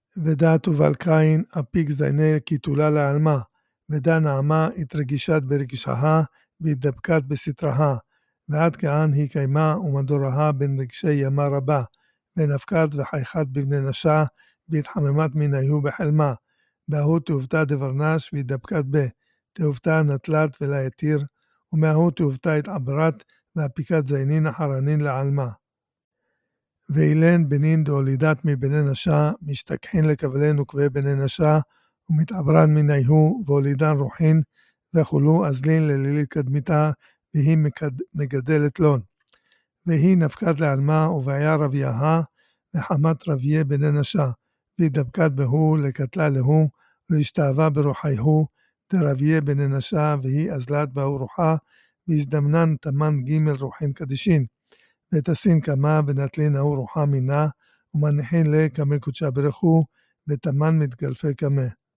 ודעת ובל קין, אפיק זייני קיתולה לעלמה, ודע נעמה התרגישת ברגשها, והתדבקת בסתרها, ועד כען היא קיימה ומדורها בין רגשי ימה רבה, ונפקת וחייכת בבני נשה, והתחממת מן היו בחלמה, בהוא תאובתה דברנש והתדבקת ב, תאובתה נטלת ולה יתיר, ומההו תאובתה התעברת, והפיקת זיינין אחרנין לעלמה. ואילן בנין דהולידת מבני נשה, משתכחין לקבלן וקבעי בני נשה, ומתעברן מניהו, והולידן רוחין, וכולו אזלין ללילית קדמיתה, והיא מגדלת לון. והיא נפקת לעלמה, ובעיה רבייها, וחמת רבייה בני נשה, והתדבקת בהו, לקטלה להו, ולהשתאבה ברוחייהו, דרבייה בני נשה, והיא אזלת בהו רוחה, והזדמנן תמן ג' רוחין קדישין. ותסין כמה ונטלין ההוא רוחה מינה, ומניחין לה כמה קודשה ברכו, ותמן מתגלפי כמה.